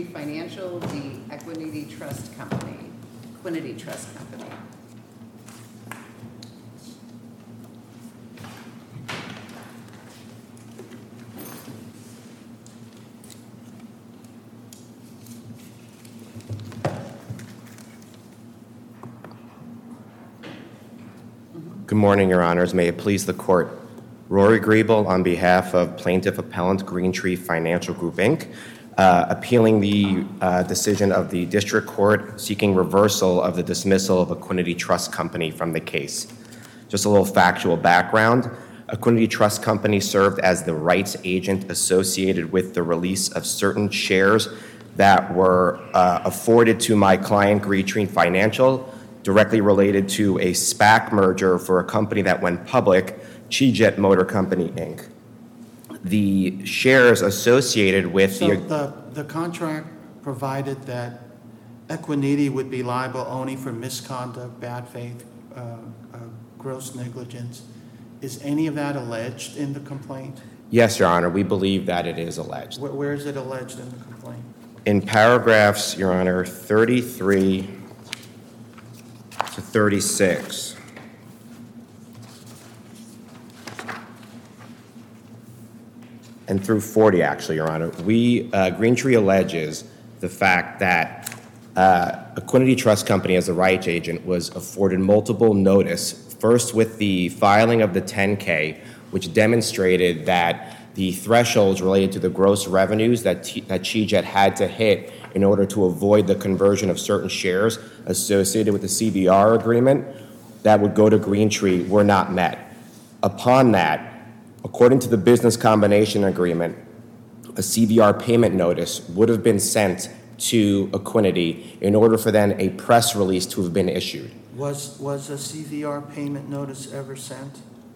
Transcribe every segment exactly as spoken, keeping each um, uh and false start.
Financial, the Equiniti Trust Company, Equiniti Trust Company. Good morning, Your Honors. May it please the Court. Rory Griebel on behalf of Plaintiff Appellant Greentree Financial Group, Incorporated, uh, appealing the uh, decision of the District Court seeking reversal of the dismissal of Equiniti Trust Company from the case. Just a little factual background. Equiniti Trust Company served as the rights agent associated with the release of certain shares that were uh, afforded to my client, Greentree Financial, directly related to a SPAC merger for a company that went public, Chi-Jet Motor Company, Incorporated. The shares associated with So the... the, the contract provided that Equiniti would be liable only for misconduct, bad faith, uh, uh, gross negligence. Is any of that alleged in the complaint? Yes, Your Honor, we believe that it is alleged. Where, where is it alleged in the complaint? In paragraphs, Your Honor, thirty-three to thirty-six, and through forty, actually, Your Honor, we, uh, Greentree alleges the fact that uh, Equiniti Trust Company, as a rights agent, was afforded multiple notice, first with the filing of the ten K, which demonstrated that the thresholds related to the gross revenues that, T- that Chi-Jet had to hit in order to avoid the conversion of certain shares associated with the C V R agreement that would go to Greentree were not met. Upon that, according to the business combination agreement, a C V R payment notice would have been sent to Equiniti in order for then a press release to have been issued. Was, was a C V R payment notice ever sent?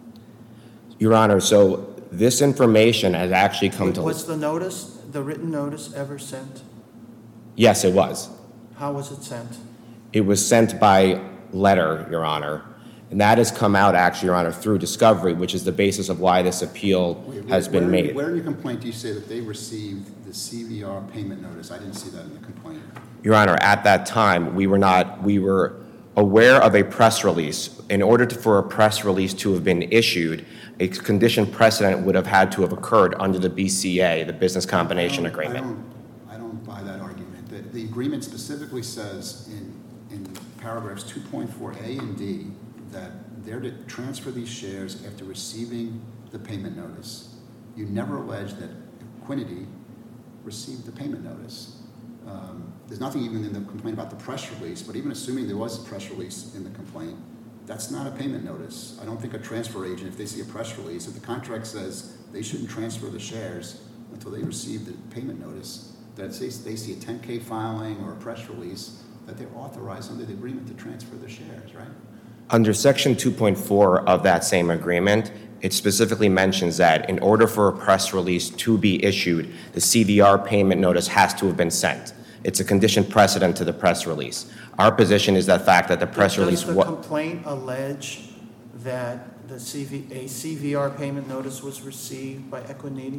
Your Honor, so this information has actually come to... Was the notice, the written notice ever sent? Yes, it was. How was it sent? It was sent by letter, Your Honor. And that has come out, actually, Your Honor, through discovery, which is the basis of why this appeal Wait, has where, been where, made. Where in your complaint do you say that they received the C V R payment notice? I didn't see that in the complaint. Your Honor, at that time, we were not, we were aware of a press release. In order to, for a press release to have been issued, a condition precedent would have had to have occurred under the B C A, the Business Combination I don't- Agreement. I don't, I don't buy that argument. The, the agreement specifically says in, in paragraphs two point four A and D that they're to transfer these shares after receiving the payment notice. You never alleged that Equiniti received the payment notice. Um, there's nothing even in the complaint about the press release, but even assuming there was a press release in the complaint, that's not a payment notice. I don't think a transfer agent, if they see a press release, if the contract says they shouldn't transfer the shares until they receive the payment notice, that says they see a ten K filing or a press release, that they're authorized under the agreement to transfer the shares, right? Under Section two point four of that same agreement, it specifically mentions that in order for a press release to be issued, the C V R payment notice has to have been sent. It's a condition precedent to the press release. Our position is the fact that the press release... Does the wa- complaint allege that the C V, a C V R payment notice was received by Equiniti?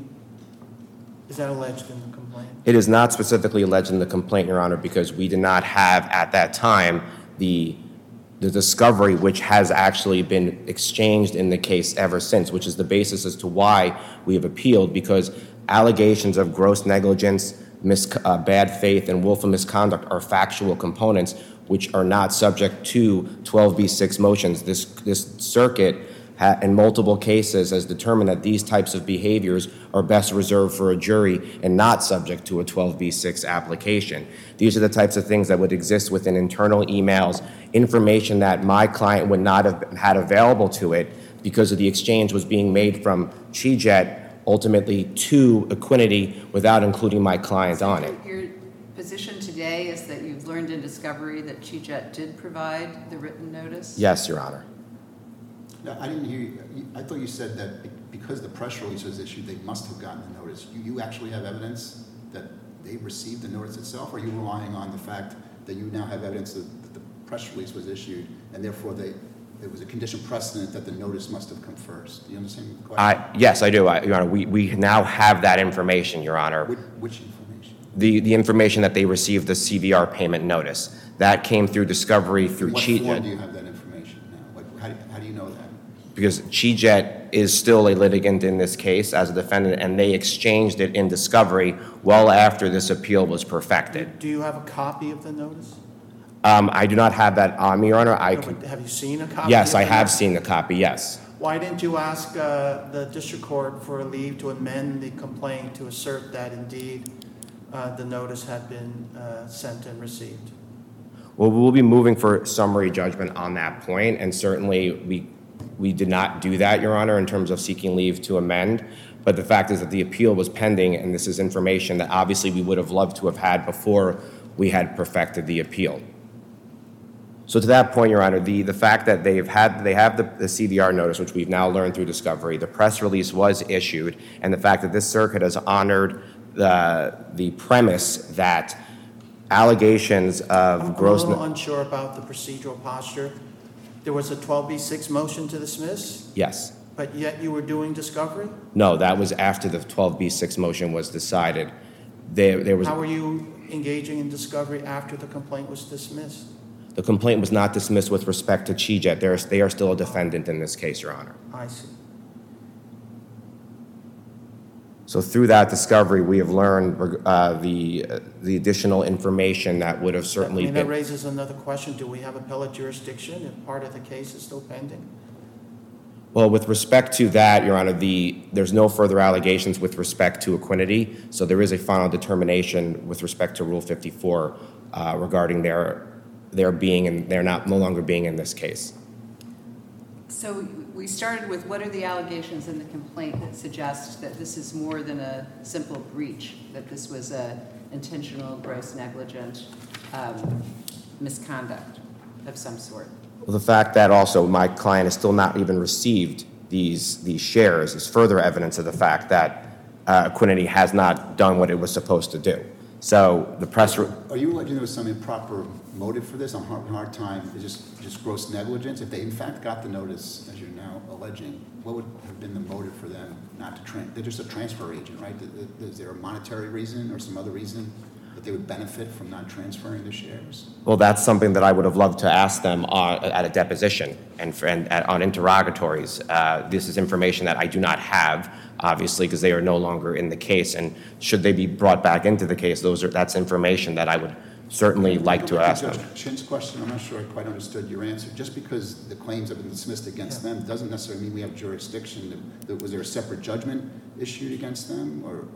Is that alleged in the complaint? It is not specifically alleged in the complaint, Your Honor, because we did not have at that time the the discovery which has actually been exchanged in the case ever since, which is the basis as to why we have appealed, because allegations of gross negligence, mis- uh, bad faith, and willful misconduct are factual components which are not subject to twelve B six motions. This, this circuit ha- in multiple cases has determined that these types of behaviors are best reserved for a jury and not subject to a twelve B six application. These are the types of things that would exist within internal emails, information that my client would not have had available to it because of the exchange was being made from Chi-Jet ultimately to Equiniti without including my client on it. Your position today is that you've learned in discovery that Chi-Jet did provide the written notice? Yes, Your Honor. No, I didn't hear you. You- I thought you said that be- because the press release was issued, they must have gotten the notice. You, you actually have evidence that they received the notice itself, or are you relying on the fact that you now have evidence that, that the press release was issued, and therefore they, there was a condition precedent that the notice must have come first? Do you understand the question? I, yes, I do, I- Your Honor. We, we now have that information, Your Honor. Which, which information? The, the information that they received, the C V R payment notice. That came through discovery through In what form do CHEAT, you have that information now? Like, how do, how do you know that? because CHEAT is still a litigant in this case as a defendant, and they exchanged it in discovery well after this appeal was perfected. Do you have a copy of the notice? Um, I do not have that on me, Your Honor. I No, could, but Have you seen a copy? yes, of I the have notice? seen the copy, yes. Why didn't you ask uh, the district court for a leave to amend the complaint to assert that indeed uh, the notice had been uh, sent and received? Well, we'll be moving for summary judgment on that point, and certainly we, we did not do that, Your Honor, in terms of seeking leave to amend. But the fact is that the appeal was pending, and this is information that obviously we would have loved to have had before we had perfected the appeal. So to that point, Your Honor, the, the fact that they've had, they have the, the C V R notice, which we've now learned through discovery, the press release was issued, and the fact that this circuit has honored the, the premise that allegations of I'm a gross... little unsure about the procedural posture. There was a twelve B six motion to dismiss, Yes. but yet you were doing discovery? No, that was after the twelve B six motion was decided. There, there was, How were you engaging in discovery after the complaint was dismissed? the complaint was not dismissed with respect to CHEAT. They're, they are still a defendant in this case, Your Honor. I see. So through that discovery, we have learned uh, the, uh, the additional information that would have I certainly mean, that been... raises another question. Do we have appellate jurisdiction if part of the case is still pending? Well, with respect to that, Your Honor, the, there's no further allegations with respect to equinity, so there is a final determination with respect to Rule fifty-four uh, regarding their, their being, and they're not, no longer being in this case. So we started with what are the allegations in the complaint that suggest that this is more than a simple breach, that this was a intentional, gross, negligent um, misconduct of some sort? Well, the fact that also my client has still not even received these, these shares is further evidence of the fact that uh, Equinity has not done what it was supposed to do. So the press... Re- Are you alleging there was some improper motive for this? I'm hard, hard time, it's just, just gross negligence? If they in fact got the notice, as you're now alleging, what would have been the motive for them not to tran, they're just a transfer agent, right? Is there a monetary reason or some other reason that they would benefit from not transferring the shares? Well, that's something that I would have loved to ask them on, at a deposition and, for, and at, on interrogatories. Uh, this is information that I do not have, obviously, because they are no longer in the case. And should they be brought back into the case, those are, that's information that I would certainly like to ask them. Judge Chin's question, I'm not sure I quite understood your answer. Just because the claims have been dismissed against them doesn't necessarily mean we have jurisdiction. Was there a separate judgment issued against them, or?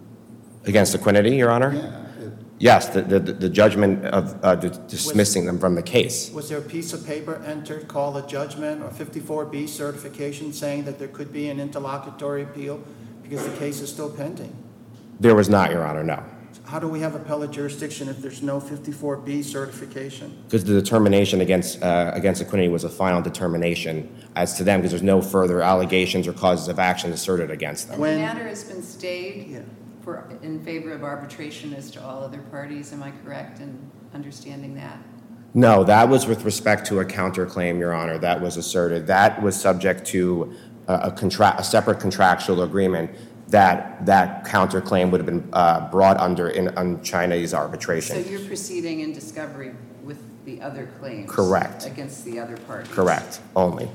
Against Equinity, Your Honor? Yeah. it- Yes, the, the, the judgment of uh, dismissing them from the case. Was there a piece of paper entered called a judgment or fifty-four B certification saying that there could be an interlocutory appeal because the case is still pending? There was not, Your Honor, no. How do we have appellate jurisdiction if there's no fifty-four B certification? Because the determination against, uh, against Equinity was a final determination as to them, because there's no further allegations or causes of action asserted against them. And the When- matter has been stayed Yeah. for, in favor of arbitration as to all other parties, am I correct in understanding that? No, that was with respect to a counterclaim, Your Honor, that was asserted. That was subject to a, a contract, a separate contractual agreement that that counterclaim would have been uh, brought under in on Chinese So arbitration. you're proceeding in discovery with the other claims? Correct. Against the other parties? Correct, only.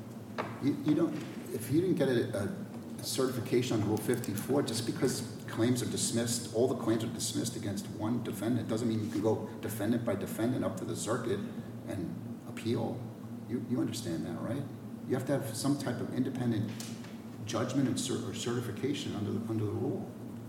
You, you don't, if you didn't get a, a certification on Rule fifty-four, just because claims are dismissed, all the claims are dismissed against one defendant, doesn't mean you can go defendant by defendant up to the circuit and appeal. You, you understand that, right? You have to have some type of independent judgment and cer- or certification under the, under the rule.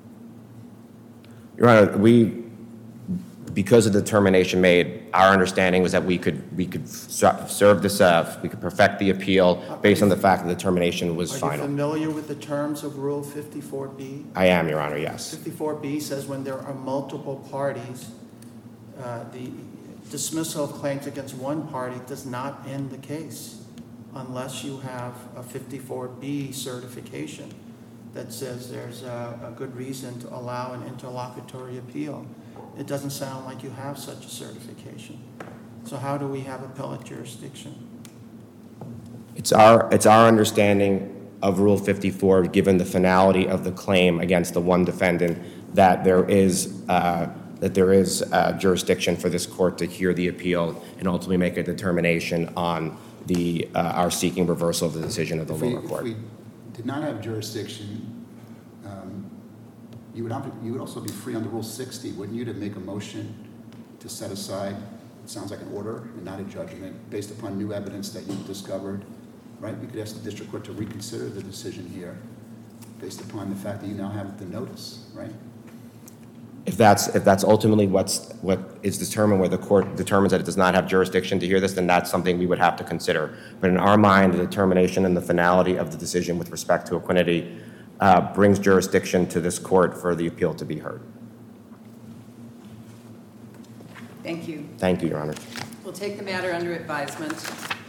Your Honor, we, because of the determination made, our understanding was that we could, we could ser- serve this, uh, we could perfect the appeal based on the fact that the determination was Are you final. familiar with the terms of Rule fifty-four B? I am, Your Honor, yes. fifty-four B says when there are multiple parties, uh, the dismissal of claims against one party does not end the case unless you have a fifty-four B certification that says there's a, a good reason to allow an interlocutory appeal. It doesn't sound like you have such a certification. So how do we have appellate jurisdiction? It's our, it's our understanding of Rule fifty-four, given the finality of the claim against the one defendant, that there is, uh, that there is uh, jurisdiction for this court to hear the appeal and ultimately make a determination on the, uh, our seeking reversal of the decision of the If we, lower if court. we did not have jurisdiction, um, you would have, you would also be free under Rule sixty, wouldn't you, to make a motion to set aside, it sounds like an order and not a judgment, based upon new evidence that you've discovered, right? You could ask the district court to reconsider the decision here, based upon the fact that you now have the notice, right? If that's, if that's ultimately what's, what is determined, where the court determines that it does not have jurisdiction to hear this, then that's something we would have to consider. But in our mind, the determination and the finality of the decision with respect to Equinity uh, brings jurisdiction to this court for the appeal to be heard. Thank you. Thank you, Your Honor. We'll take the matter under advisement.